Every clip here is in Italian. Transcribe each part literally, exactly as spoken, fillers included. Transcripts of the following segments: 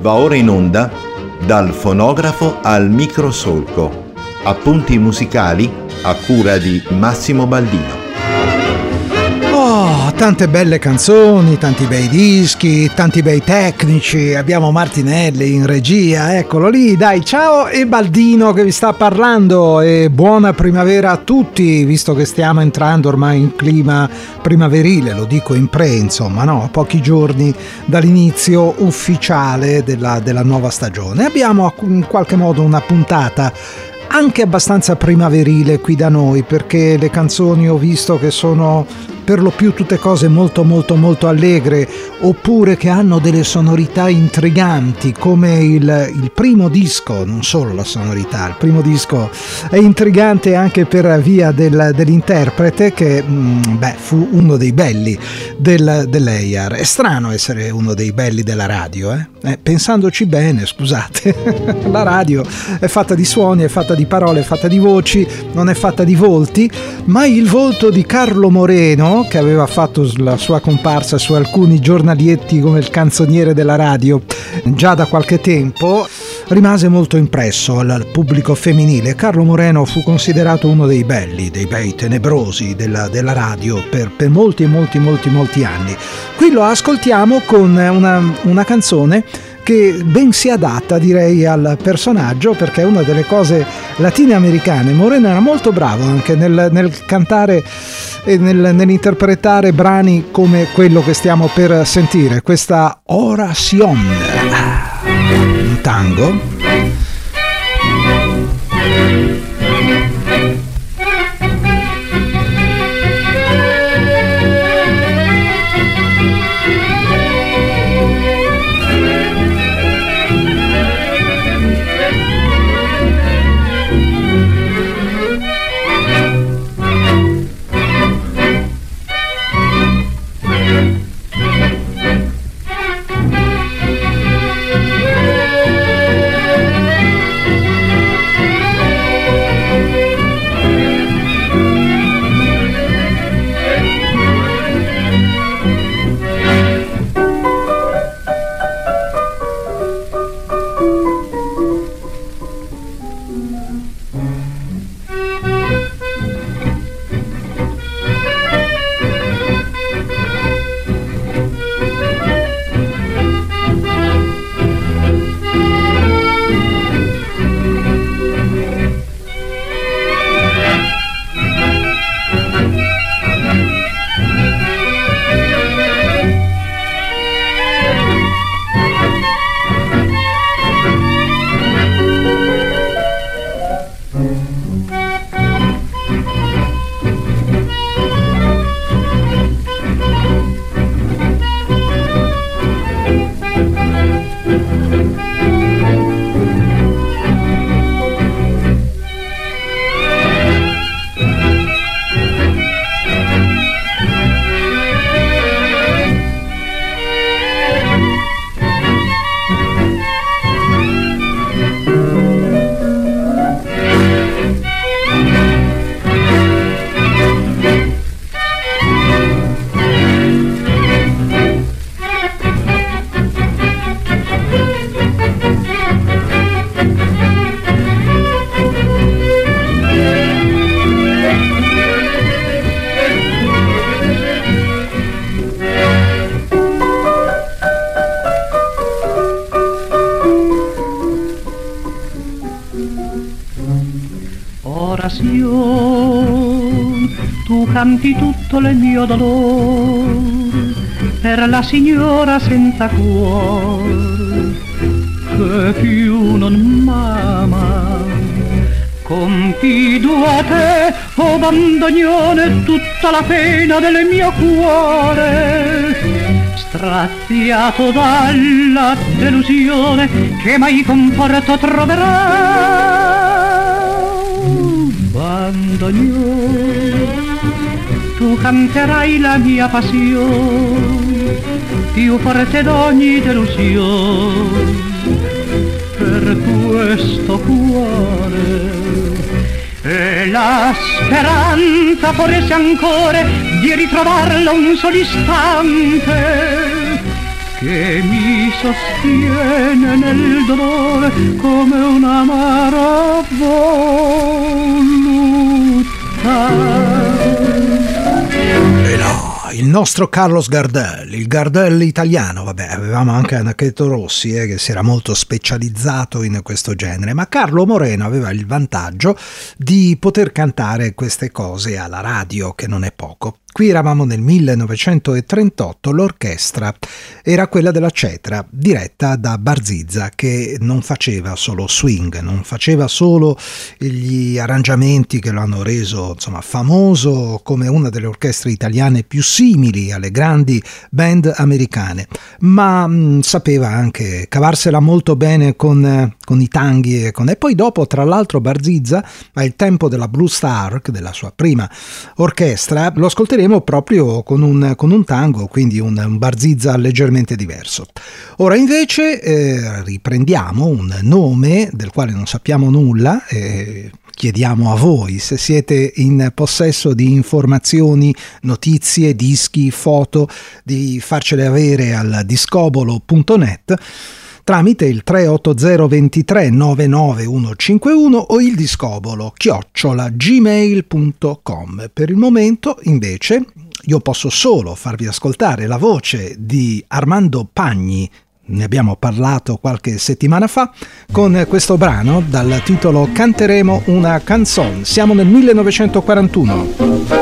Va ora in onda Dal fonografo al microsolco. Appunti musicali a cura di Massimo Baldino. Oh, tante belle canzoni, tanti bei dischi, tanti bei tecnici. Abbiamo Martinelli in regia, eccolo lì. Dai, ciao, e Baldino che vi sta parlando, e buona primavera a tutti, visto che stiamo entrando ormai in clima primaverile, lo dico in pre, insomma, no? A pochi giorni dall'inizio ufficiale della, della nuova stagione. Abbiamo in qualche modo una puntata anche abbastanza primaverile qui da noi, perché le canzoni ho visto che sono per lo più tutte cose molto molto molto allegre, oppure che hanno delle sonorità intriganti, come il, il primo disco. Non solo la sonorità, il primo disco è intrigante anche per via del, dell'interprete che mh, beh, fu uno dei belli del, dell'A R. È strano essere uno dei belli della radio, eh? Eh, pensandoci bene, scusate. La radio è fatta di suoni, è fatta di parole, è fatta di voci, non è fatta di volti, ma il volto di Carlo Moreno, che aveva fatto la sua comparsa su alcuni giornalietti come il canzoniere della radio già da qualche tempo, rimase molto impresso al pubblico femminile. Carlo Moreno fu considerato uno dei belli, dei bei tenebrosi della, della radio per, per molti e molti molti molti anni. Qui lo ascoltiamo con una, una canzone che ben si adatta, direi, al personaggio, perché è una delle cose latinoamericane. Moreno era molto bravo anche nel, nel cantare e nel, nell'interpretare brani come quello che stiamo per sentire, questa Oración, un tango. Tu canti tutto il mio dolore per la signora senza cuore che più non m'ama. Confido a te, oh bandoneone, tutta la pena del mio cuore, straziato dalla delusione che mai conforto troverà. Bandoneone, tu canterai la mia passione, più forte d'ogni delusione, per questo cuore. E la speranza forse ancora di ritrovarlo un solo istante, che mi sostiene nel dolore come un'amara voluttà. E no, il nostro Carlos Gardel, il Gardel italiano. Vabbè, avevamo anche Anacleto Rossi eh, che si era molto specializzato in questo genere, ma Carlo Moreno aveva il vantaggio di poter cantare queste cose alla radio, che non è poco. Qui eravamo nel millenovecentotrentotto, l'orchestra era quella della Cetra, diretta da Barzizza, che non faceva solo swing, non faceva solo gli arrangiamenti che lo hanno reso insomma famoso come una delle orchestre italiane più simili alle grandi band americane, ma mh, sapeva anche cavarsela molto bene con, con i tanghi e, con... e poi dopo, tra l'altro, Barzizza, al tempo della Blue Star, della sua prima orchestra, lo ascolteremo proprio con un, con un tango, quindi un, un Barzizza leggermente diverso. Ora invece eh, riprendiamo un nome del quale non sappiamo nulla e chiediamo a voi se siete in possesso di informazioni, notizie, dischi, foto, di farcele avere al discobolo punto net tramite il tre otto zero due tre nove nove uno cinque uno o il discobolo chiocciola gmail punto com. Per il momento, invece, io posso solo farvi ascoltare la voce di Armando Pagni. Ne abbiamo parlato qualche settimana fa con questo brano dal titolo Canteremo una canzone. Siamo nel millenovecentoquarantuno.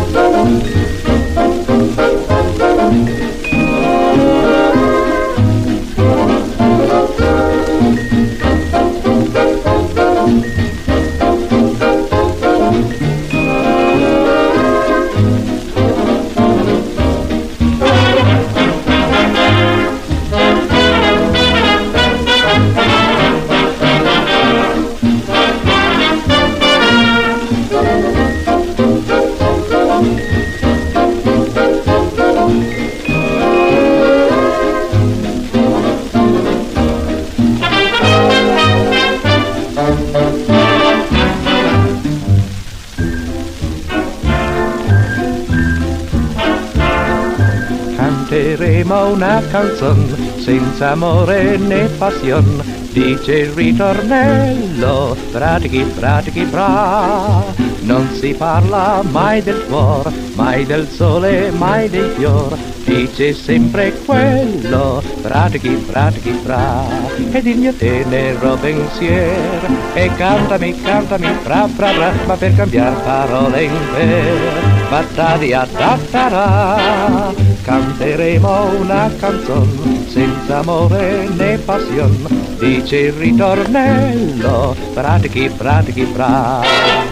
Canteremo una canzone senza amore né passion, dice il ritornello, pratichi, pratichi, fra. Non si parla mai del cuore, mai del sole, mai dei fior, dice sempre quello, pratichi, pratichi, fra. Ed il mio tenero pensiero, e cantami, cantami, fra, fra, fra, ma per cambiare parole in per. Battadia tattarà, canteremo una canzone senza amore né passion, dice il ritornello, pratichi, pratichi, fra.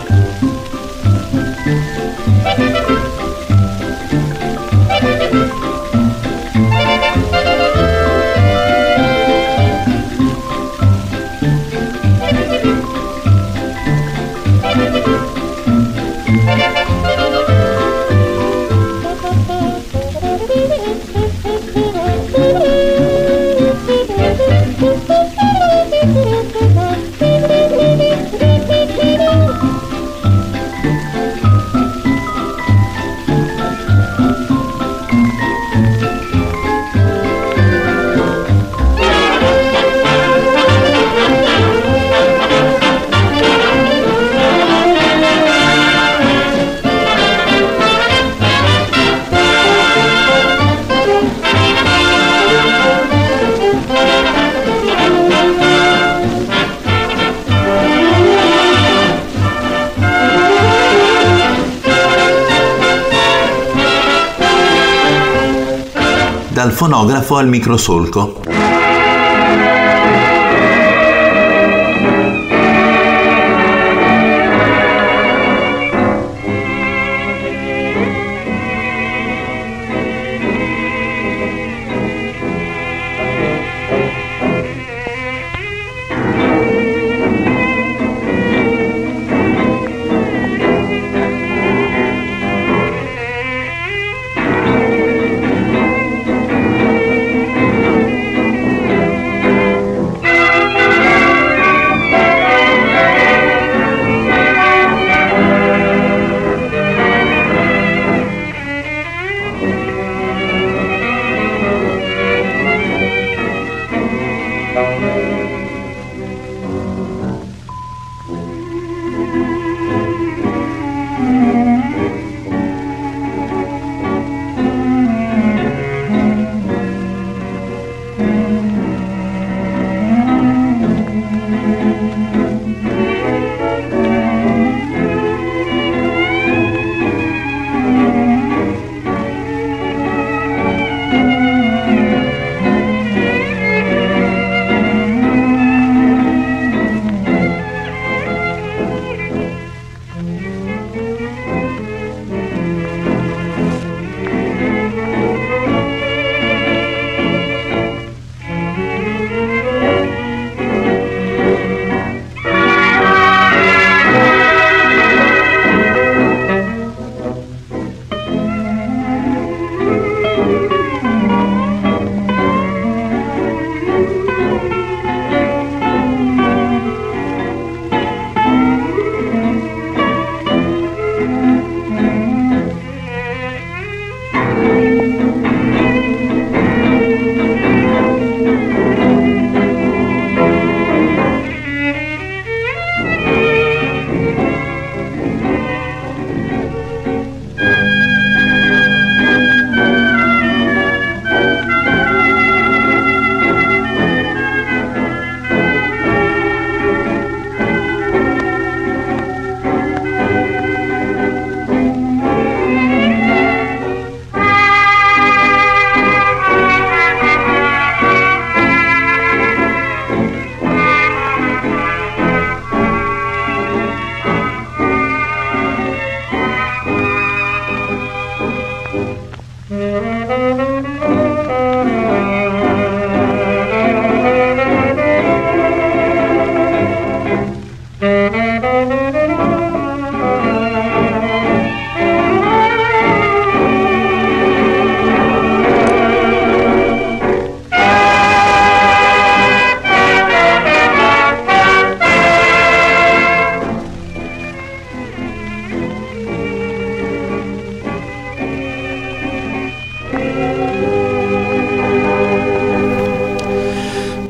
Dal fonografo al microsolco.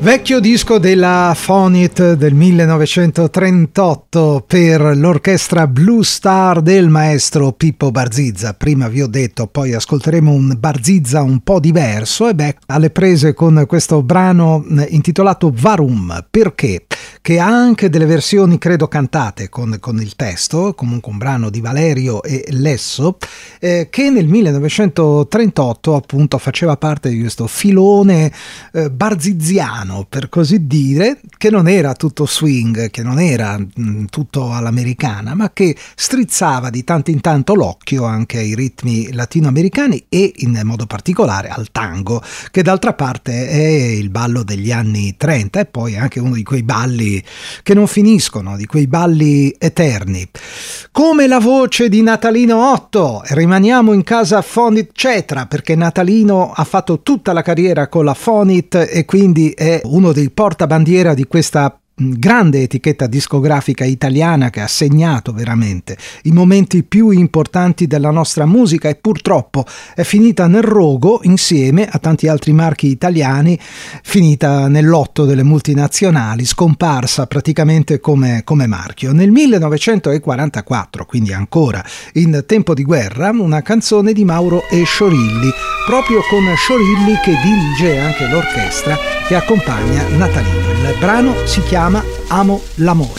Vecchio disco della Fonit del millenovecentotrentotto per l'orchestra Blue Star del maestro Pippo Barzizza. Prima vi ho detto, poi ascolteremo un Barzizza un po' diverso, e beh, alle prese con questo brano intitolato Varum. Perché? Che ha anche delle versioni, credo, cantate con, con il testo, comunque un brano di Valerio e Lesso, eh, che nel millenovecentotrentotto appunto faceva parte di questo filone eh, barziziano, per così dire, che non era tutto swing, che non era mh, tutto all'americana, ma che strizzava di tanto in tanto l'occhio anche ai ritmi latinoamericani e in modo particolare al tango, che d'altra parte è il ballo degli anni trenta e poi anche uno di quei balli che non finiscono, di quei balli eterni. Come la voce di Natalino Otto, rimaniamo in casa Fonit Cetra, perché Natalino ha fatto tutta la carriera con la Fonit e quindi è uno dei portabandiera di questa grande etichetta discografica italiana che ha segnato veramente i momenti più importanti della nostra musica e purtroppo è finita nel rogo insieme a tanti altri marchi italiani, finita nel lotto delle multinazionali, scomparsa praticamente come, come marchio. Nel millenovecentoquarantaquattro, quindi ancora in tempo di guerra, una canzone di Mauro e Sciorilli, proprio con Sciorilli che dirige anche l'orchestra che accompagna Natalino. Il brano si chiama Amo l'amore.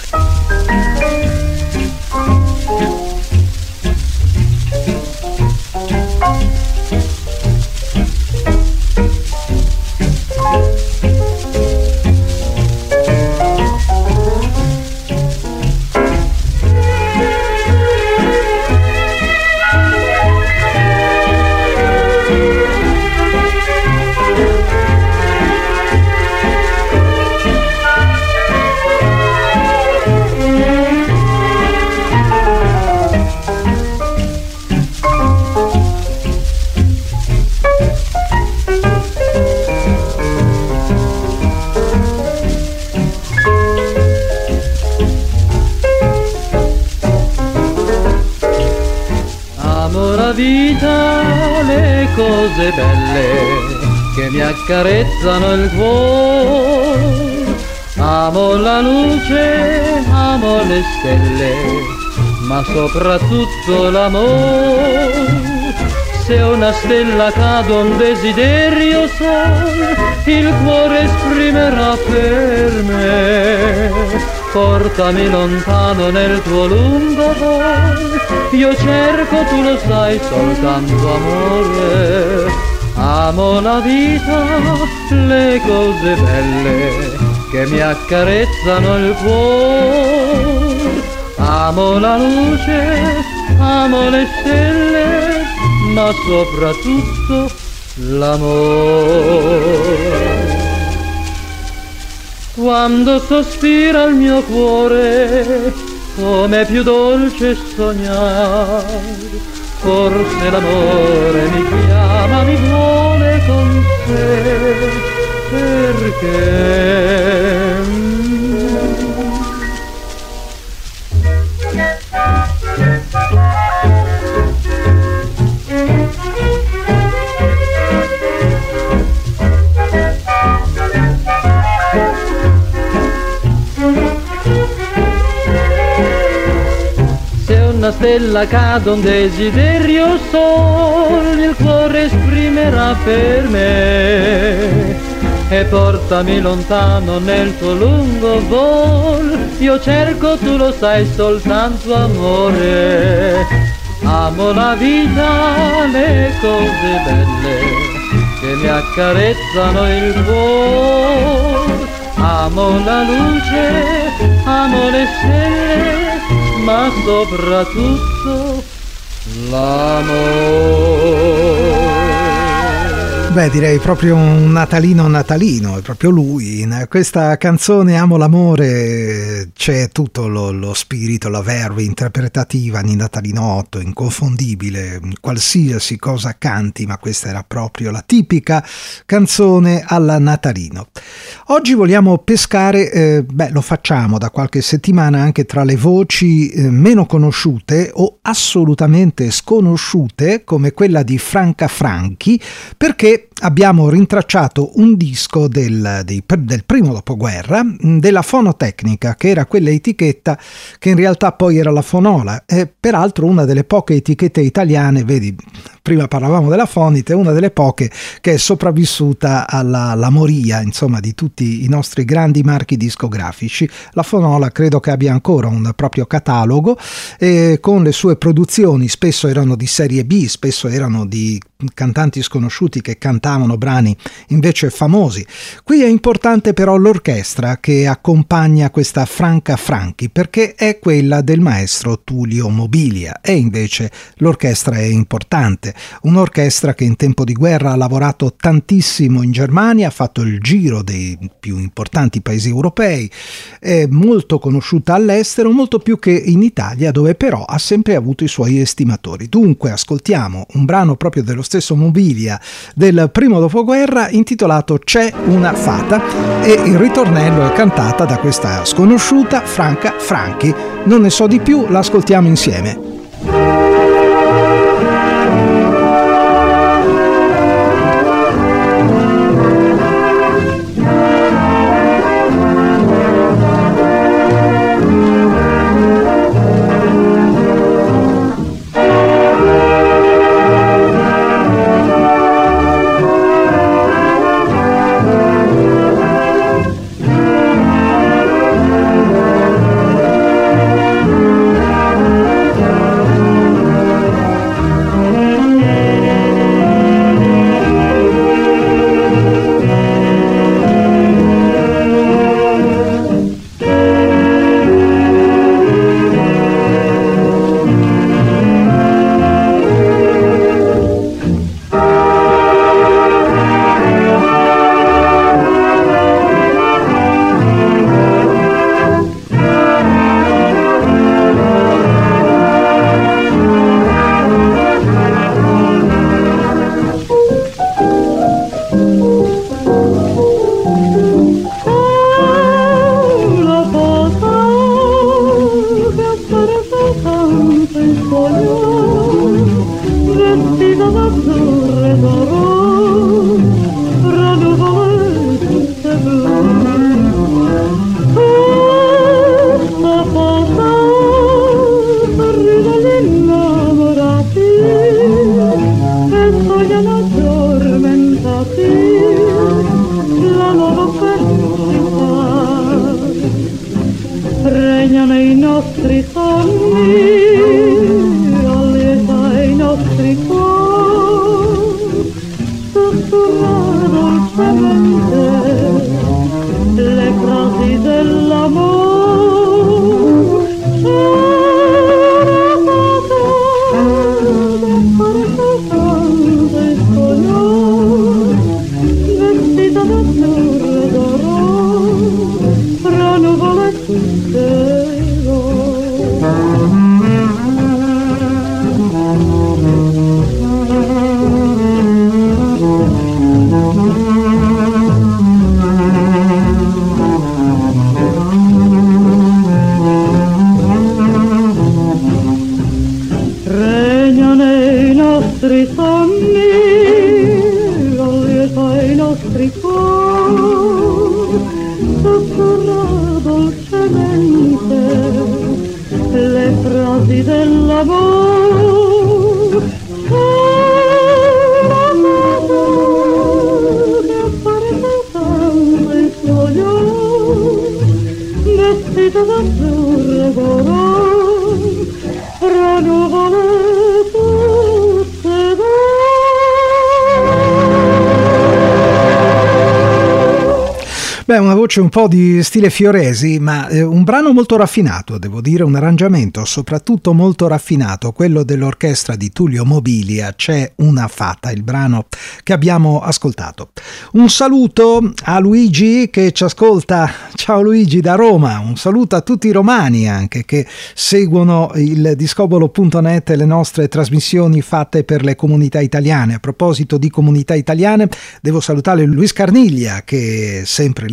Vita, le cose belle che mi accarezzano il cuore. Amo la luce, amo le stelle, ma soprattutto l'amore. Se una stella cade un desiderio sol, il cuore esprimerà per me. Portami lontano nel tuo lungo vol, io cerco, tu lo sai, soltanto amore. Amo la vita, le cose belle che mi accarezzano il cuore. Amo la luce, amo le stelle, ma soprattutto l'amore. Quando sospira il mio cuore, come più dolce sognare, forse l'amore mi chiama, mi vuole con sé, perché una stella cade un desiderio sol, il cuore esprimerà per me. E portami lontano nel tuo lungo vol, io cerco, tu lo sai, soltanto amore. Amo la vita, le cose belle che mi accarezzano il cuore. Amo la luce, amo le stelle, ma soprattutto l'amore. Beh, direi proprio un natalino natalino, è proprio lui. In questa canzone Amo l'amore c'è tutto lo, lo spirito, la verve interpretativa di Natalino Otto, inconfondibile, qualsiasi cosa canti, ma questa era proprio la tipica canzone alla Natalino. Oggi vogliamo pescare, eh, beh, lo facciamo da qualche settimana anche tra le voci eh, meno conosciute o assolutamente sconosciute, come quella di Franca Franchi, perché abbiamo rintracciato un disco del, dei, del primo dopoguerra della Fonotecnica, che era quella etichetta che in realtà poi era la Fonola, e peraltro una delle poche etichette italiane, vedi, prima parlavamo della Fonite, una delle poche che è sopravvissuta alla, alla moria, insomma, di tutti i nostri grandi marchi discografici. La Fonola credo che abbia ancora un proprio catalogo, e con le sue produzioni spesso erano di serie B, spesso erano di cantanti sconosciuti che cantavano brani invece famosi. Qui è importante però l'orchestra che accompagna questa Franca Franchi, perché è quella del maestro Tullio Mobilia, e invece l'orchestra è importante, un'orchestra che in tempo di guerra ha lavorato tantissimo in Germania, ha fatto il giro dei più importanti paesi europei, è molto conosciuta all'estero, molto più che in Italia, dove però ha sempre avuto i suoi estimatori. Dunque ascoltiamo un brano proprio dello stesso Mobilia del primo dopoguerra intitolato C'è una fata, e il ritornello è cantata da questa sconosciuta Franca Franchi. Non ne so di più, l'ascoltiamo insieme. Beh, una voce un po' di stile Fioresi, ma eh, un brano molto raffinato, devo dire, un arrangiamento soprattutto molto raffinato, quello dell'orchestra di Tullio Mobilia, C'è una fata, il brano che abbiamo ascoltato. Un saluto a Luigi che ci ascolta, ciao Luigi da Roma, un saluto a tutti i romani anche che seguono il discobolo punto net e le nostre trasmissioni fatte per le comunità italiane. A proposito di comunità italiane, devo salutare Luis Carniglia che è sempre lì in agguato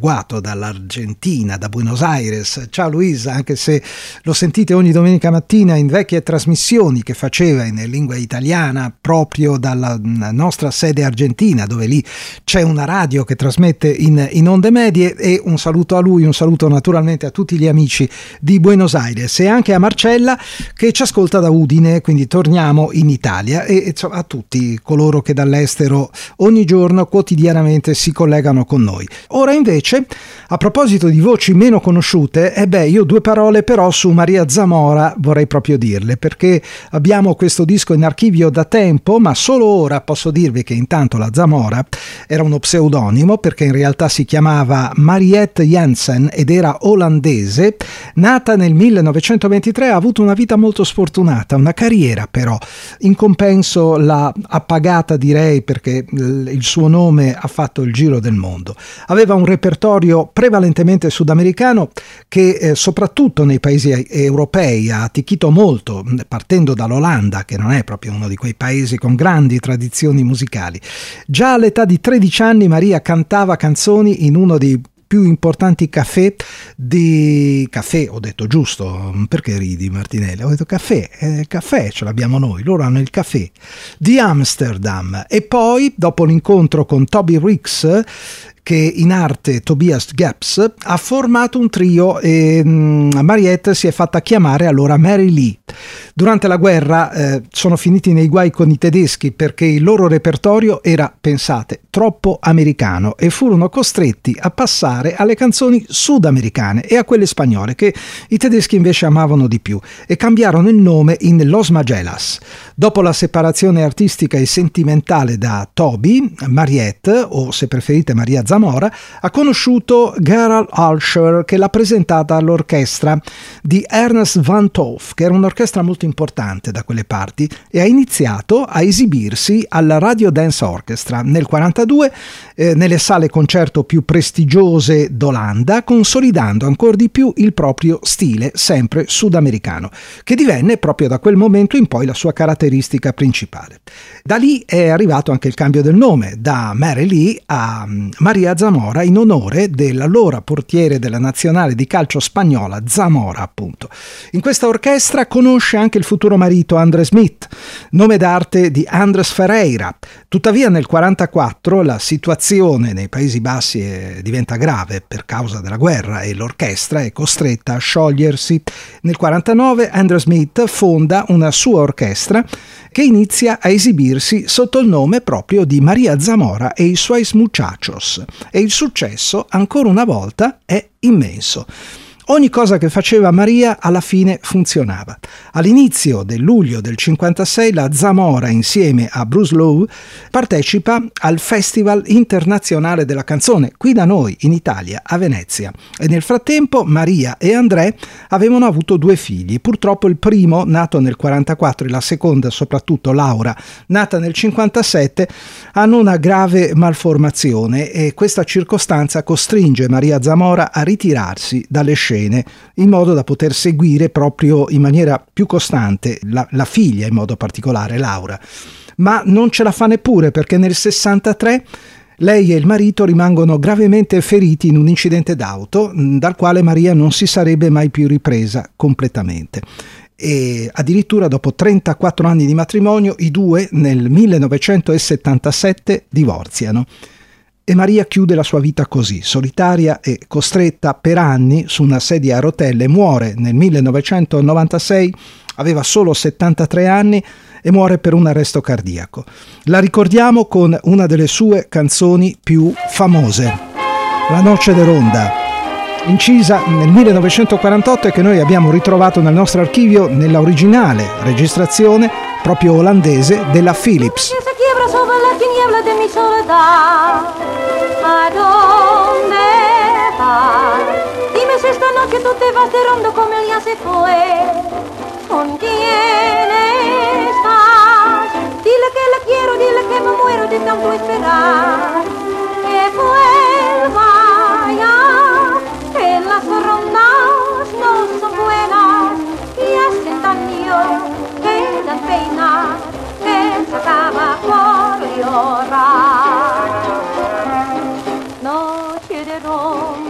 agguato dall'Argentina, da Buenos Aires. Ciao Luisa, anche se lo sentite ogni domenica mattina in vecchie trasmissioni che faceva in lingua italiana proprio dalla nostra sede argentina, dove lì c'è una radio che trasmette in, in onde medie. E un saluto a lui, un saluto naturalmente a tutti gli amici di Buenos Aires e anche a Marcella che ci ascolta da Udine, quindi torniamo in Italia, e, e a tutti coloro che dall'estero ogni giorno quotidianamente si collegano con noi. Ora invece, a proposito di voci meno conosciute, e eh beh, io due parole però su Maria Zamora vorrei proprio dirle, perché abbiamo questo disco in archivio da tempo, ma solo ora posso dirvi che intanto la Zamora era uno pseudonimo, perché in realtà si chiamava Mariette Jensen ed era olandese. Nata nel millenovecentoventitré, ha avuto una vita molto sfortunata, una carriera però in compenso l'ha appagata, direi, perché il suo nome ha fatto il giro del mondo. Aveva un repertorio prevalentemente sudamericano che eh, soprattutto nei paesi europei ha atticchito molto, partendo dall'Olanda, che non è proprio uno di quei paesi con grandi tradizioni musicali. Già all'età di tredici anni Maria cantava canzoni in uno dei più importanti caffè di caffè, ho detto giusto? Perché ridi, Martinelli? Ho detto caffè, eh, caffè ce l'abbiamo noi, loro hanno il caffè di Amsterdam. E poi, dopo l'incontro con Toby Rix, che in arte Tobias Gaps, ha formato un trio e mh, Mariette si è fatta chiamare allora Mary Lee. Durante la guerra eh, sono finiti nei guai con i tedeschi perché il loro repertorio era, pensate, troppo americano, e furono costretti a passare alle canzoni sudamericane e a quelle spagnole che i tedeschi invece amavano di più, e cambiarono il nome in Los Magellas. Dopo la separazione artistica e sentimentale da Toby, Mariette, o se preferite Maria Zamora, ha conosciuto Gerald Alscher, che l'ha presentata all'orchestra di Ernst van Toof, che era un'orchestra molto importante da quelle parti, e ha iniziato a esibirsi alla Radio Dance Orchestra nel quarantadue eh, nelle sale concerto più prestigiose d'Olanda, consolidando ancora di più il proprio stile sempre sudamericano, che divenne proprio da quel momento in poi la sua caratteristica principale. Da lì è arrivato anche il cambio del nome, da Mary Lee a Maria Zamora, in onore dell'allora portiere della nazionale di calcio spagnola, Zamora appunto. In questa orchestra conosce anche il futuro marito André Smith, nome d'arte di Andrés Ferreira. Tuttavia nel quarantaquattro la situazione nei Paesi Bassi diventa grave per causa della guerra e l'orchestra è costretta a sciogliersi. Nel quarantanove André Smith fonda una sua orchestra che inizia a esibirsi sotto il nome proprio di Maria Zamora e i suoi Muchachos, e il successo ancora una volta è immenso. Ogni cosa che faceva Maria alla fine funzionava. All'inizio del luglio del cinquantasei la Zamora, insieme a Bruce Lowe, partecipa al Festival Internazionale della Canzone, qui da noi in Italia, a Venezia. E nel frattempo Maria e André avevano avuto due figli. Purtroppo il primo, nato nel quarantaquattro, e la seconda, soprattutto Laura, nata nel cinquantasette, hanno una grave malformazione, e questa circostanza costringe Maria Zamora a ritirarsi dalle scene, in modo da poter seguire proprio in maniera più costante la, la figlia, in modo particolare Laura. Ma non ce la fa neppure, perché nel sessantatré lei e il marito rimangono gravemente feriti in un incidente d'auto, dal quale Maria non si sarebbe mai più ripresa completamente. E addirittura dopo trentaquattro anni di matrimonio i due nel millenovecentosettantasette divorziano. E Maria chiude la sua vita così, solitaria e costretta per anni su una sedia a rotelle. Muore nel millenovecentonovantasei, aveva solo settantatré anni e muore per un arresto cardiaco. La ricordiamo con una delle sue canzoni più famose, La Noche de Ronda, incisa nel millenovecentoquarantotto e che noi abbiamo ritrovato nel nostro archivio nella originale registrazione proprio olandese della Philips. De mi soledad, ¿a dónde vas? Dime si esta noche tú te vas de rondo como él ya se fue. ¿Con quién estás? Dile que la quiero, dile que me muero de tanto esperar. Que vuelva ya, que las rondas no son buenas y hacen daño, que dan pena, que se acaba por llorar. Noche de ronda.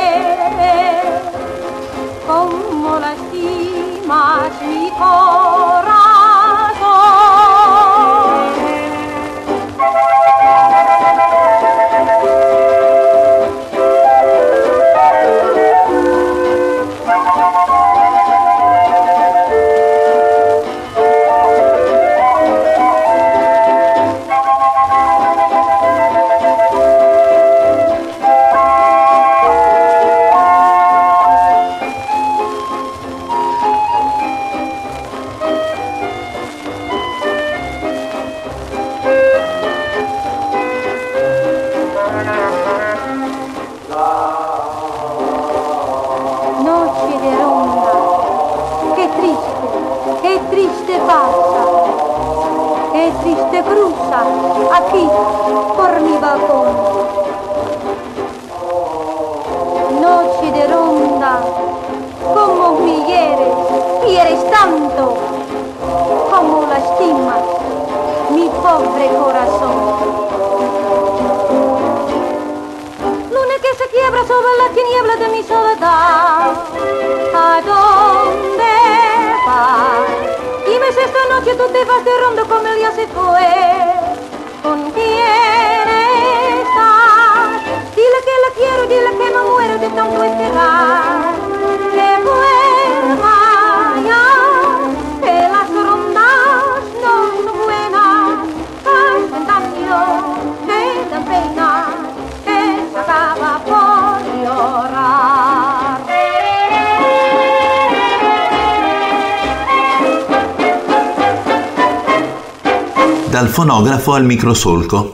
quiere, como lastimas mi corazón. Aquí, por mi balcón. Noche de ronda, como me hieres, hieres tanto, como lastimas mi pobre corazón. Luna que se quiebra sobre la tiniebla de mi soledad, ¿a dónde vas? Dime si esta noche tú te vas de ronda como el día se fue. ¿Con quién estás? Dile que la quiero, dile que me muero de tanto esperar. Que vuelva ya, que las rondas no son buenas, hacen daño, que dan pena, que se acaba por llorar. Dal fonografo al microsolco.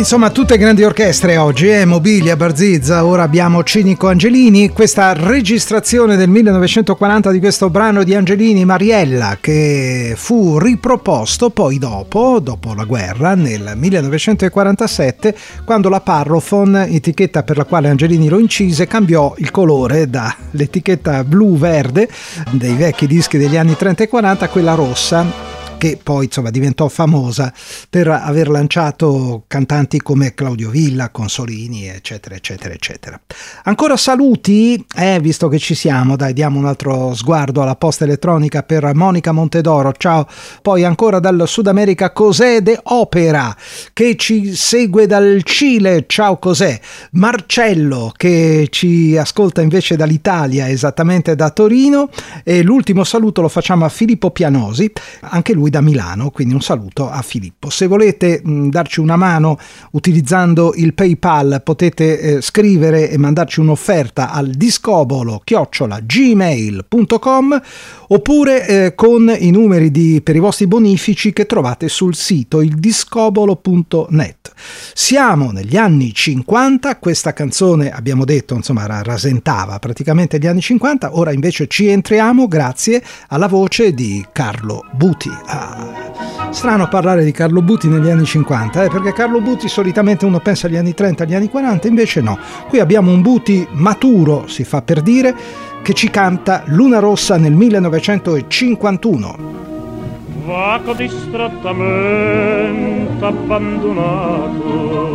Insomma, tutte grandi orchestre oggi, eh? Mobilia, Barzizza, ora abbiamo Cinico Angelini, questa registrazione del millenovecentoquaranta di questo brano di Angelini, Mariella, che fu riproposto poi dopo, dopo la guerra, nel millenovecentoquarantasette, quando la Parlophone, etichetta per la quale Angelini lo incise, cambiò il colore dall'etichetta blu-verde dei vecchi dischi degli anni trenta e quaranta a quella rossa, che poi insomma diventò famosa per aver lanciato cantanti come Claudio Villa, Consolini, eccetera eccetera eccetera. Ancora saluti, eh, visto che ci siamo, dai, diamo un altro sguardo alla posta elettronica per Monica Montedoro, ciao. Poi ancora dal Sud America Cos'è de Opera, che ci segue dal Cile, ciao Cos'è. Marcello, che ci ascolta invece dall'Italia, esattamente da Torino, e l'ultimo saluto lo facciamo a Filippo Pianosi, anche lui da Milano, quindi un saluto a Filippo. Se volete mh, darci una mano utilizzando il PayPal, potete eh, scrivere e mandarci un'offerta al discobolo chiocciola gmail punto com, oppure eh, con i numeri di, per i vostri bonifici che trovate sul sito il discobolo punto net. Siamo negli anni cinquanta, questa canzone abbiamo detto insomma rasentava praticamente gli anni cinquanta, ora invece ci entriamo grazie alla voce di Carlo Buti. Ah, strano parlare di Carlo Buti negli anni cinquanta, eh, perché Carlo Buti solitamente uno pensa agli anni trenta, agli anni quaranta, invece no. Qui abbiamo un Buti maturo, si fa per dire, che ci canta Luna Rossa nel millenovecentocinquantuno. Vago distrattamente abbandonato,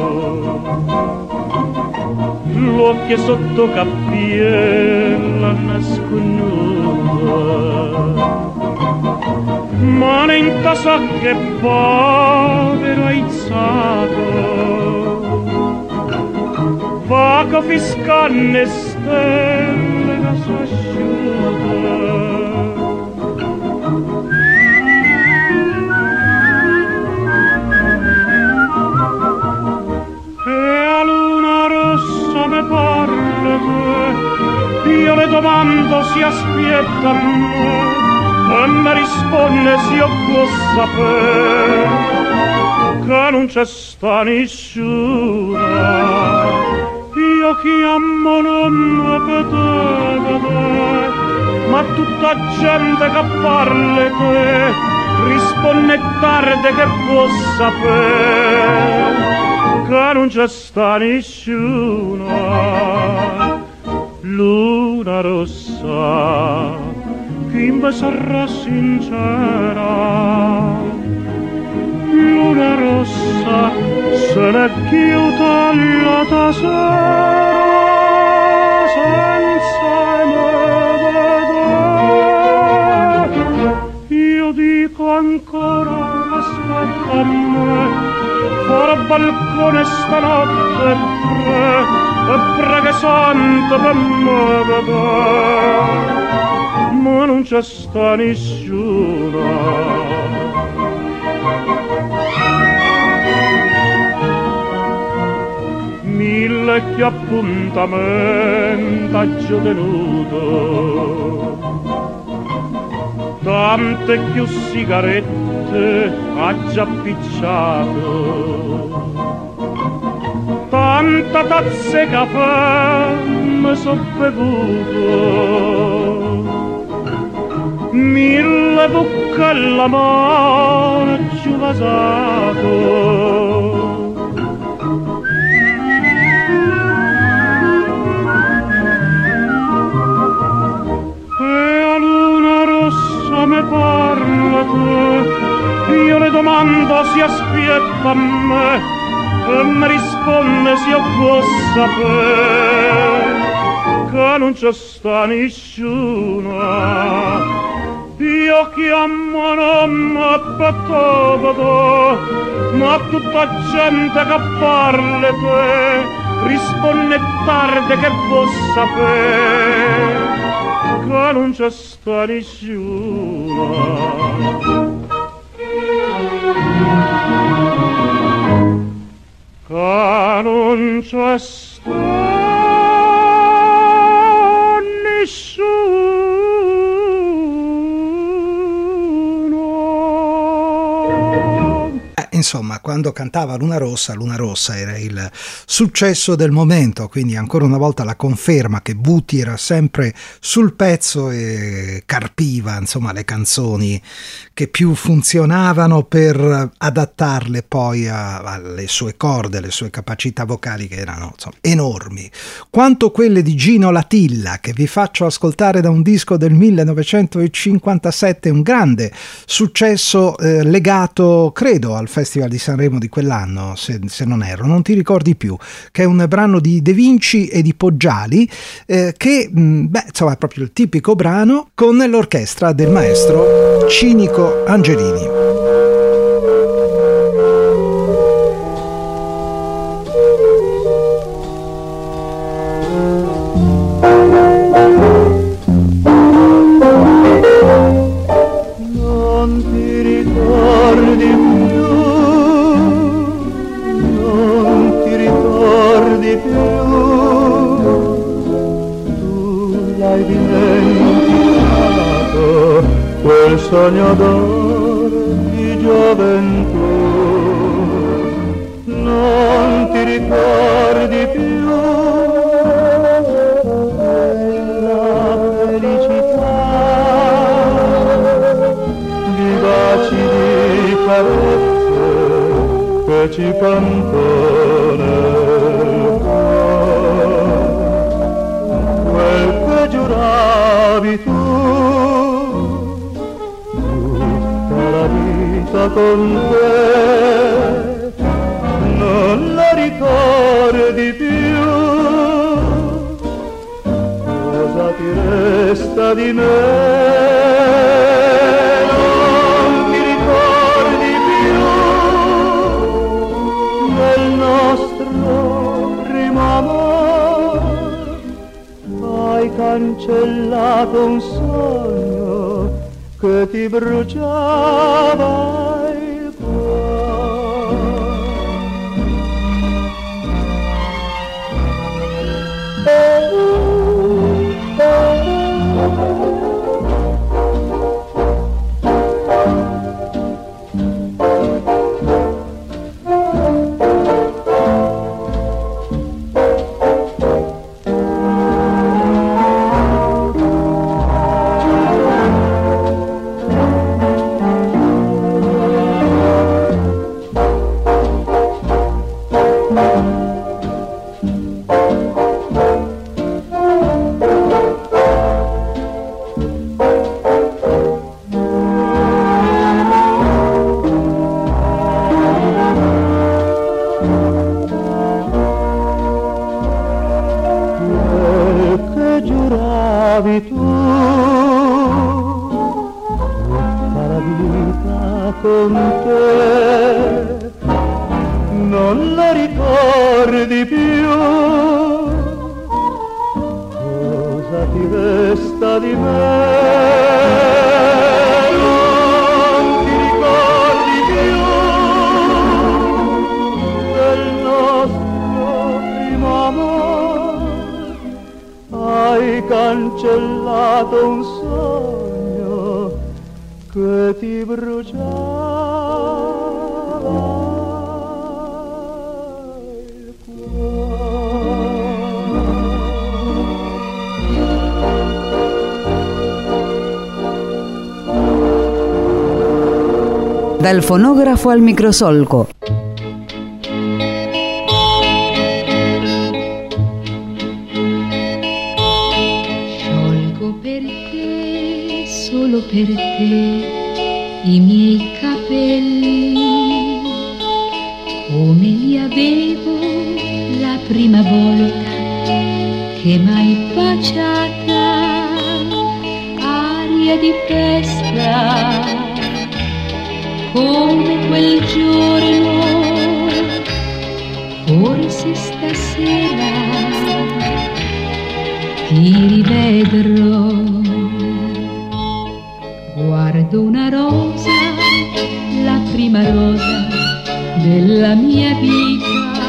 l'occhio sotto cappiella nasconuto, ma in tasa che povero aizzato, vago fiscanne stelle naso asciuto. Me parla te, io le domando si aspetta a me e mi risponde se io può sapere che non c'è sta nessuna. Io chiamo non per te, ma tutta gente che parla te risponde tardi che può sapere che non c'è sta nessuna. Luna rossa, chi mi sarà sincera? Luna rossa, se ne chiude la tasera senza me vedere. Io dico ancora aspetta a me, fuori al balcone stanotte tre, e prega santo per me vedere, ma non c'è sta nessuna. Mille che appuntamenti ha già tenuto, tante più sigarette ha già picciato, tanta tazze caffè mi so bevuto, mille bucche alla mano ci ho vasato. Me parla te, io le domando si aspetta a me e mi risponde se io può sapere che non c'è sta nessuna. Io chiamo non per te, ma tutta gente che parla te risponde tardi che può sapere che non c'è sta nessuna. Che non c'è sta nessuno. insomma, quando cantava Luna Rossa, Luna Rossa era il successo del momento, quindi ancora una volta la conferma che Buti era sempre sul pezzo e carpiva, insomma, le canzoni che più funzionavano per adattarle poi a, alle sue corde, alle sue capacità vocali che erano, insomma, enormi. Quanto quelle di Gino Latilla, che vi faccio ascoltare da un disco del millenovecentocinquantasette, un grande successo eh, legato, credo, al Festival di Sanremo di quell'anno, se, se non erro, non ti ricordi più, che è un brano di De Vinci e di Poggiali, eh, che, mh, beh, insomma, è proprio il tipico brano con l'orchestra del maestro Cinico Angelini. Non ti ricordi più, non ti ricordi più, tu l'hai dimenticato, quel sogno d'oro di gioventù. Non ti ricordi più la felicità di baci di carezze che ci cantò nel cuore, quel che giuravi tu con te, non la ricordi più, cosa ti resta di me? Non ti ricordi più del nostro primo amore, hai cancellato un sogno che ti bruciava. cancellato un sogno che ti bruciava il cuore. Dal fonografo al microsolco. Solo per te i miei capelli, come li avevo la prima volta che m'hai baciata, aria di festa, come quel giorno, forse stasera ti rivedrò. Guardo una rosa, la prima rosa della mia vita,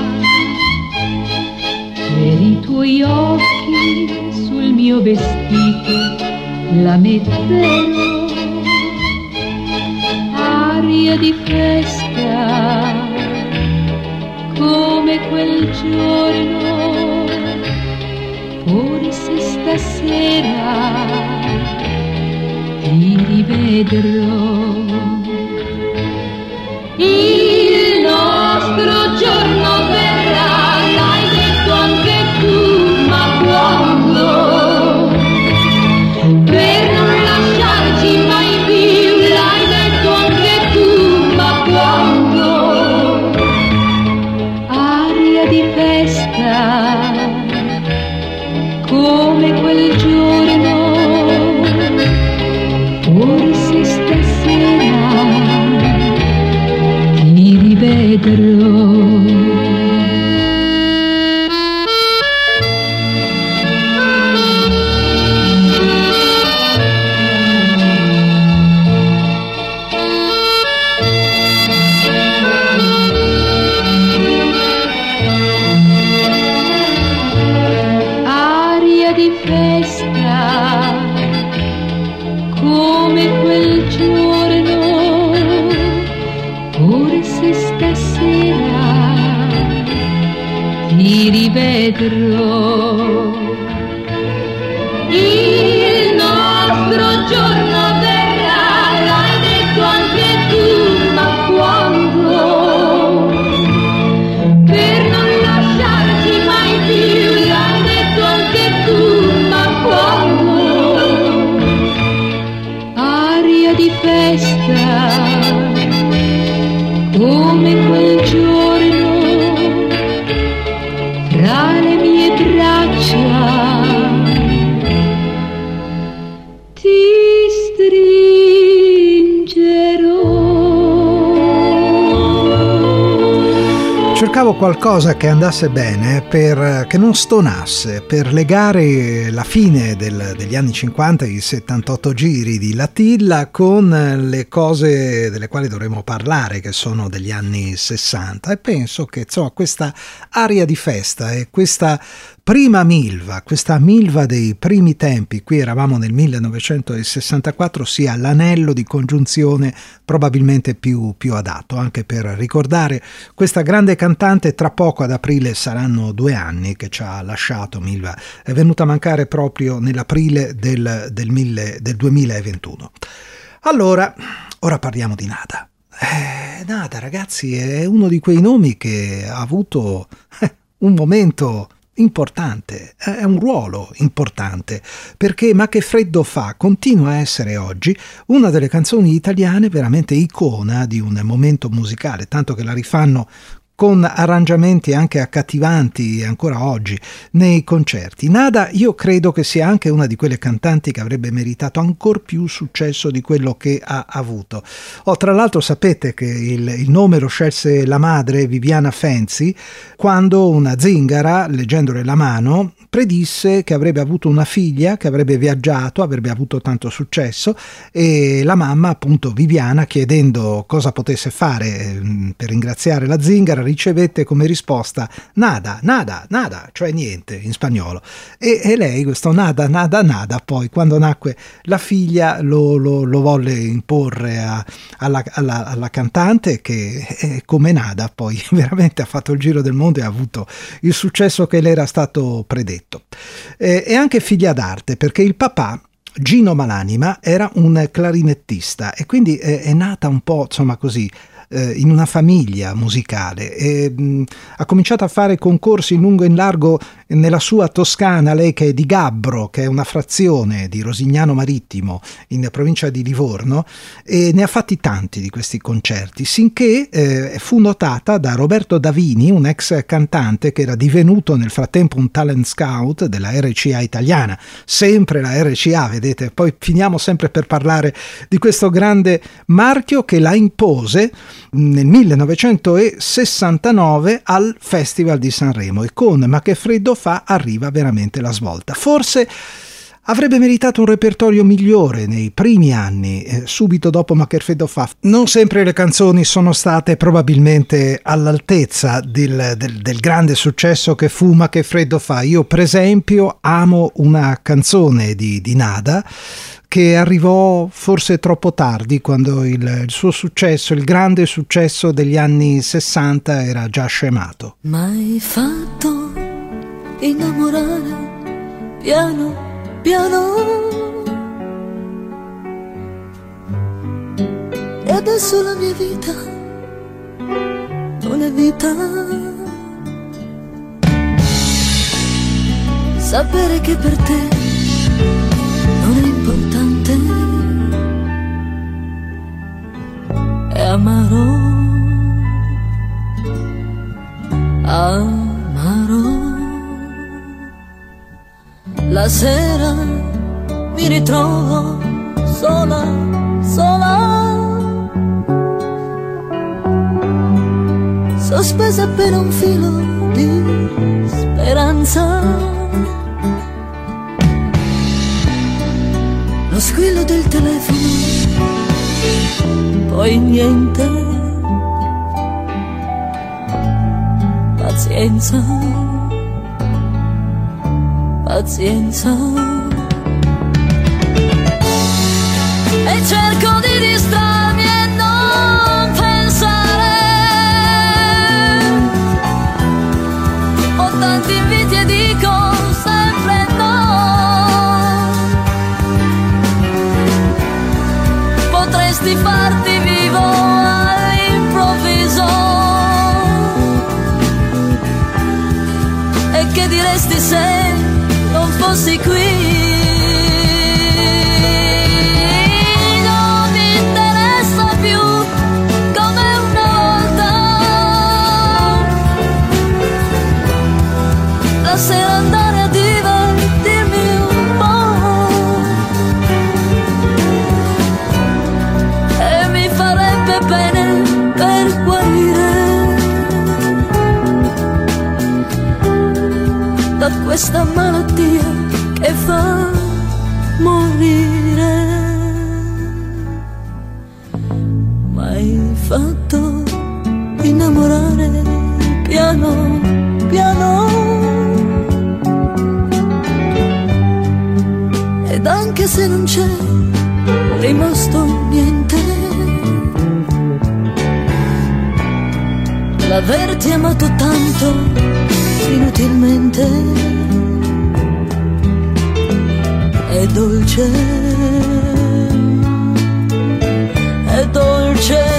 per i tuoi occhi sul mio vestito la metterò, aria di festa, sera, come quel giorno, forse stasera ti rivedrò. Il nostro giorno verrà, l'hai detto anche tu, ma quando? Per non lasciarci mai più, l'hai detto anche tu, ma quando? Aria di festa, come quel giorno, forse stasera ti rivedrò. Aria di festa, come quel giorno, forse stasera ti rivedrò. Il nostro giorno verrà, l'hai detto anche tu, ma quando? Per non lasciarci mai più, l'hai detto anche tu, ma quando? Aria di festa, come quel giorno, fra le mie braccia ti stringerò. Cercavo qualcosa che andasse bene, per, che non stonasse, per legare la fine del, degli anni cinquanta, i settantotto giri di Latilla, con le cose delle quali dovremo parlare, che sono degli anni sessanta, e penso che insomma questa aria di festa e questa prima Milva, questa Milva dei primi tempi, qui eravamo nel millenovecentosessantaquattro, sia l'anello di congiunzione probabilmente più, più adatto, anche per ricordare questa grande cantante. Tra poco, ad aprile, saranno due anni che ci ha lasciato. Milva è venuta a mancare proprio nell'aprile del, del, mille, del duemilaventuno. Allora, ora parliamo di Nada. Eh, Nada, ragazzi, è uno di quei nomi che ha avuto eh, un momento importante, è un ruolo importante, perché Ma che freddo fa continua a essere oggi una delle canzoni italiane veramente icona di un momento musicale, tanto che la rifanno con arrangiamenti anche accattivanti ancora oggi nei concerti. Nada, io credo che sia anche una di quelle cantanti che avrebbe meritato ancor più successo di quello che ha avuto. Oh, tra l'altro sapete che il, il nome lo scelse la madre, Viviana Fenzi, quando una zingara, leggendole la mano, predisse che avrebbe avuto una figlia che avrebbe viaggiato, avrebbe avuto tanto successo, e la mamma, appunto Viviana, chiedendo cosa potesse fare per ringraziare la zingara, ricevette come risposta nada, nada, nada, cioè niente in spagnolo. E, e lei, questo nada, nada, nada, poi quando nacque la figlia lo, lo, lo volle imporre a, alla, alla, alla cantante, che eh, come Nada poi veramente ha fatto il giro del mondo e ha avuto il successo che le era stato predetto. Eh, è anche figlia d'arte, perché il papà, Gino Malanima, era un clarinettista e quindi è, è nata un po', insomma, così, in una famiglia musicale, e mh, ha cominciato a fare concorsi in lungo e in largo nella sua Toscana, lei che è di Gabbro, che è una frazione di Rosignano Marittimo in provincia di Livorno, e ne ha fatti tanti di questi concerti, sinché eh, fu notata da Roberto Davini, un ex cantante che era divenuto nel frattempo un talent scout della R C A italiana, sempre la R C A, vedete, poi finiamo sempre per parlare di questo grande marchio che la impose nel millenovecentosessantanove al Festival di Sanremo, e con Ma che freddo fa arriva veramente la svolta. Forse avrebbe meritato un repertorio migliore nei primi anni, eh, subito dopo Ma che freddo fa. Non sempre le canzoni sono state probabilmente all'altezza del, del, del grande successo che fu Ma che freddo fa. Io per esempio amo una canzone di, di Nada che arrivò forse troppo tardi, quando il, il suo successo, il grande successo degli anni sessanta era già scemato. M'hai fatto innamorare piano piano e adesso la mia vita non è vita. Sapere che per te non è importante è amaro, amaro. La sera mi ritrovo sola, sola, sospesa per un filo di speranza. Lo squillo del telefono, poi niente. Pazienza, pazienza. E cerco di distrarmi e non pensare. Ho tanti inviti e dico sempre no. Potresti farti vivo all'improvviso. E che diresti se non fossi qui? Non mi interessa più come una volta. La sera andare a divertirmi un po' e mi farebbe bene per guarire da questa malattia che fa morire. M'hai fatto innamorare piano piano ed anche se non c'è rimasto niente, l'averti amato tanto inutilmente è dolce, è dolce.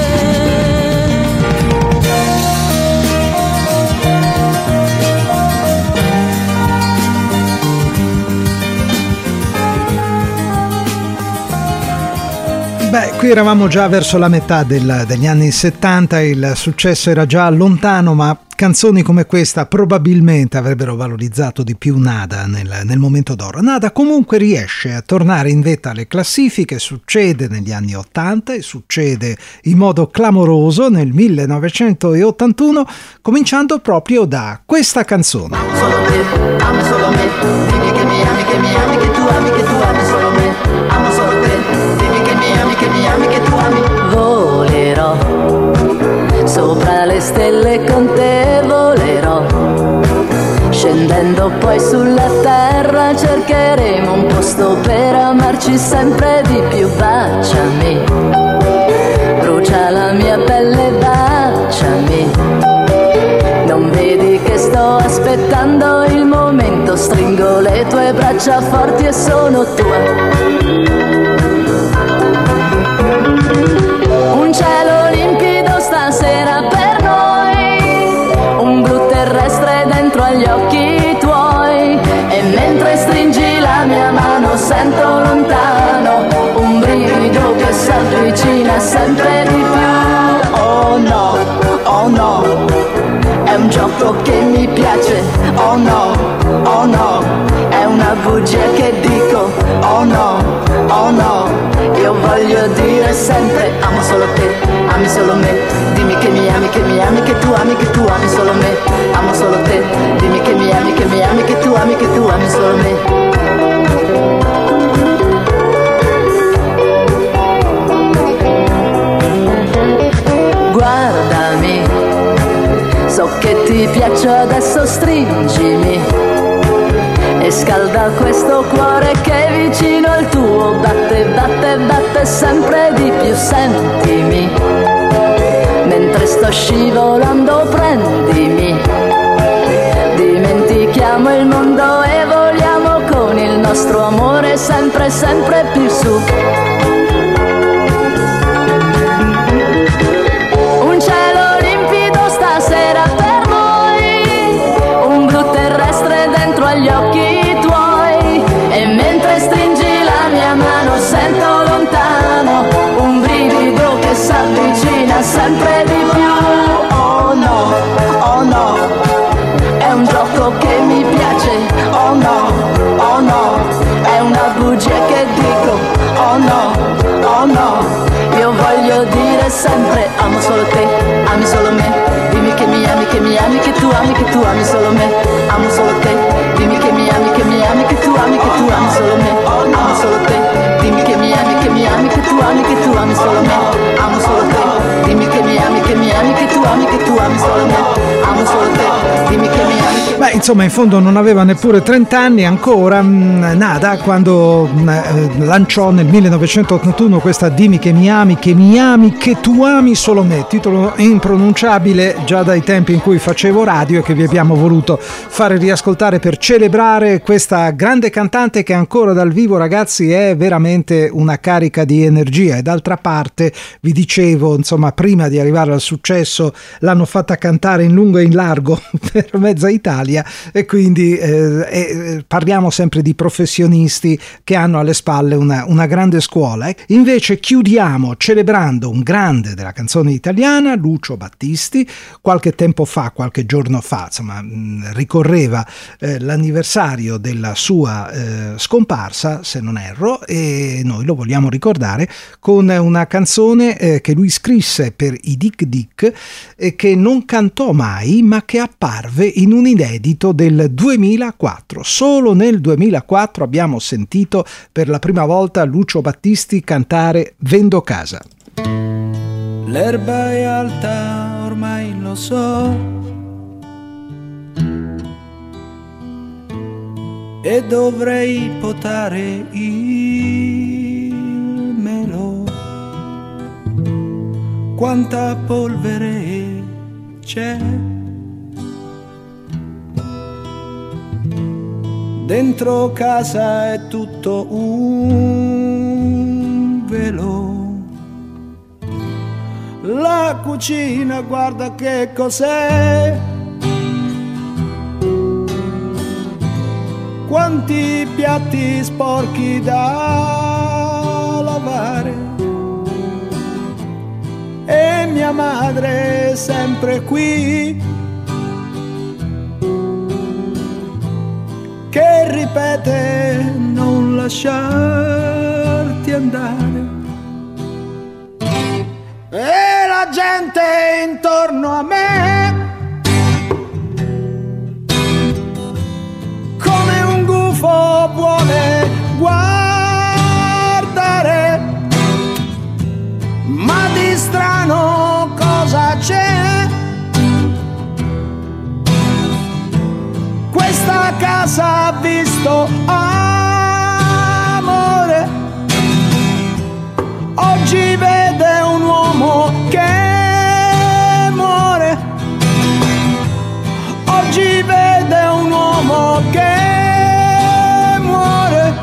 Beh, qui eravamo già verso la metà del, degli anni settanta, il successo era già lontano, ma canzoni come questa probabilmente avrebbero valorizzato di più Nada nel, nel momento d'oro. Nada comunque riesce a tornare in vetta alle classifiche, succede negli anni ottanta e succede in modo clamoroso nel millenovecentottantuno, cominciando proprio da questa canzone. Amo solo te, amo solo me, dimmi che mi ami, che mi ami, che tu ami, che tu ami solo me. Amo solo te, dimmi che mi ami, che mi ami, che tu ami. Volerò sopra le stelle con te, volerò. Scendendo poi sulla terra cercheremo un posto per amarci sempre di più. Baciami, brucia la mia pelle, baciami. Non vedi che sto aspettando il momento, stringo le tue braccia forti e sono tua. Un cielo limpido stasera per noi, un blu terrestre dentro agli occhi tuoi, e mentre stringi la mia mano sento lontano un brivido che si avvicina sempre di più. Oh no, oh no, è un gioco che mi piace. Oh no, oh no, è una bugia che dico. Oh no, oh no, io voglio dire sempre amo solo te, ami solo me. Dimmi che mi ami, che mi ami, che tu ami, che tu ami solo me. Amo solo te, dimmi che mi ami, che mi ami, che tu ami, che tu ami solo me. riscalda questo cuore che vicino al tuo batte, batte, batte sempre di più. Sentimi, mentre sto scivolando prendimi, dimentichiamo il mondo e voliamo con il nostro amore sempre, sempre più su. Un cielo limpido stasera per noi, un blu terrestre dentro agli occhi tuoi, e mentre stringi la mia mano sento lontano un brivido che s'avvicina sempre di più. Oh no, oh no, è un gioco che mi piace. Oh no, oh no, è una bugia che dico. Oh no, oh no, io voglio dire sempre amo solo te, ami solo me. Dimmi che mi ami, che mi ami, che tu ami, che tu ami solo me. Amo solo te, dimmi che mi ami, che mi ami, che tu ami, che tu ami solo me. Amo solo te, dimmi che mi ami, che mi ami, che tu ami, che tu ami solo me. Amo solo te, dimmi che mi ami, che mi ami, che tu ami, che tu ami solo me. Amo solo te, dimmi che mi ami. Beh, insomma, in fondo non aveva neppure trenta anni ancora mh, Nada quando mh, lanciò nel millenovecentottantuno questa Dimmi che mi ami, che mi ami, che tu ami solo me, titolo impronunciabile già dai tempi in cui facevo radio e che vi abbiamo voluto fare riascoltare per celebrare questa grande cantante che ancora dal vivo, ragazzi, è veramente una carica di energia. E d'altra parte vi dicevo, insomma, prima di arrivare al successo l'hanno fatta cantare in lungo e in largo per mezza Italia, e quindi eh, eh, parliamo sempre di professionisti che hanno alle spalle una, una grande scuola. Eh. Invece chiudiamo celebrando un grande della canzone italiana, Lucio Battisti. Qualche tempo fa, qualche giorno fa, insomma, mh, ricorreva eh, l'anniversario della sua eh, scomparsa, se non erro, e noi lo vogliamo ricordare con una canzone eh, che lui scrisse per i Dick Dick e che non cantò mai, ma che apparve in un inedito del duemilaquattro. Solo nel duemilaquattro abbiamo sentito per la prima volta Lucio Battisti cantare Vendo casa. L'erba è alta, ormai lo so, e dovrei potare il melo. Quanta polvere c'è dentro casa, è tutto un velo. La cucina, guarda che cos'è, quanti piatti sporchi da lavare, e mia madre è sempre qui che ripete non lasciarti andare. E la gente intorno a me come un gufo vuole guardare, ma di strano cosa c'è? Questa casa ha visto amore, oggi vede un uomo che muore, oggi vede un uomo che muore.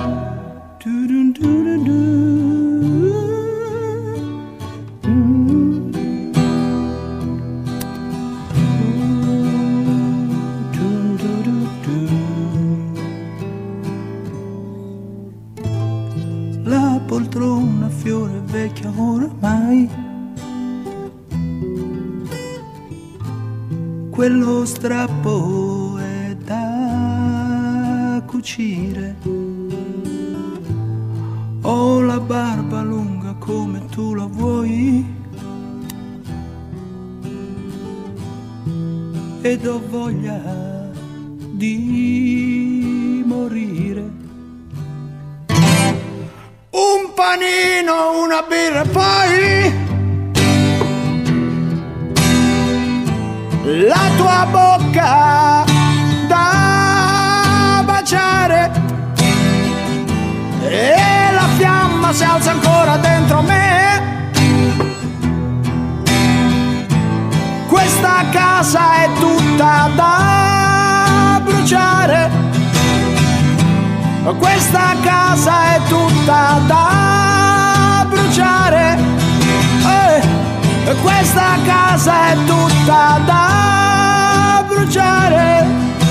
La poltrona fiore vecchia oramai, quello strappo è da cucire. Ho la barba lunga come tu la vuoi, ed ho voglia di morire. Un panino, una birra e poi la tua bocca da baciare, fiamma si alza ancora dentro me. Questa casa è tutta da bruciare, questa casa è tutta da bruciare, eh, questa casa è tutta da bruciare.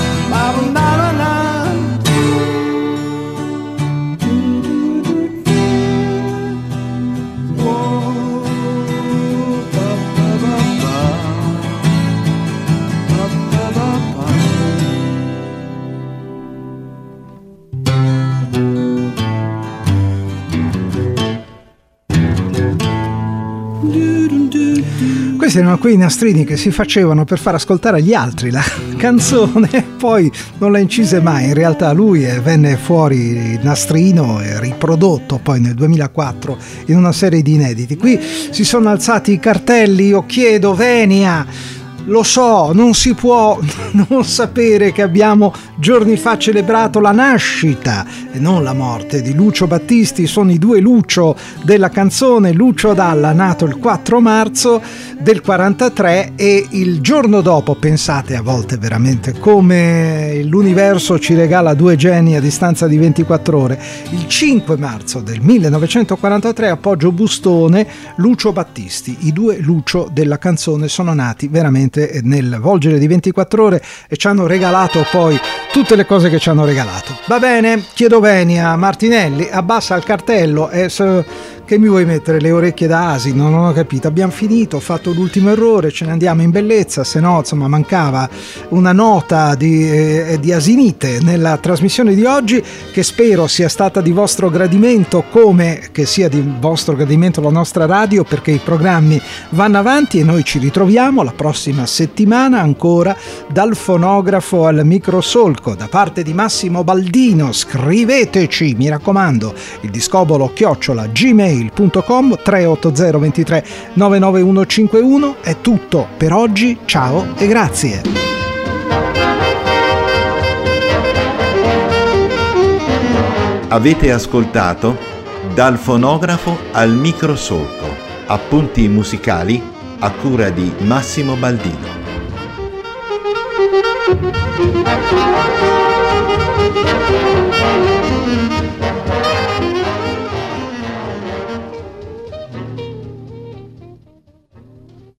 Questi erano quei nastrini che si facevano per far ascoltare agli altri la canzone, poi non la incise mai. In realtà lui venne fuori il nastrino e riprodotto poi nel duemilaquattro in una serie di inediti. Qui si sono alzati i cartelli, io chiedo venia. Lo so, non si può non sapere che abbiamo giorni fa celebrato la nascita e non la morte di Lucio Battisti. Sono i due Lucio della canzone. Lucio Dalla, nato il quattro marzo del quarantatré, e il giorno dopo, pensate a volte veramente come l'universo ci regala due geni a distanza di ventiquattro ore, il cinque marzo del millenovecentoquarantatré a Poggio Bustone, Lucio Battisti. I due Lucio della canzone sono nati veramente nel volgere di ventiquattro ore e ci hanno regalato poi tutte le cose che ci hanno regalato. Va bene, chiedo venia. Martinelli, abbassa il cartello. E se... che mi vuoi mettere le orecchie da asino? Non ho capito. Abbiamo finito, ho fatto l'ultimo errore, ce ne andiamo in bellezza, se no insomma mancava una nota di, eh, di asinite nella trasmissione di oggi, che spero sia stata di vostro gradimento, come che sia di vostro gradimento la nostra radio, perché i programmi vanno avanti e noi ci ritroviamo la prossima settimana ancora dal fonografo al microsolco. Da parte di Massimo Baldino, scriveteci, mi raccomando, il discobolo chiocciola gmail punto com, tre otto zero due tre nove nove uno cinque uno. È tutto per oggi, ciao e grazie. Avete ascoltato Dal fonografo al microsolco, appunti musicali a cura di Massimo Baldino. Thank you.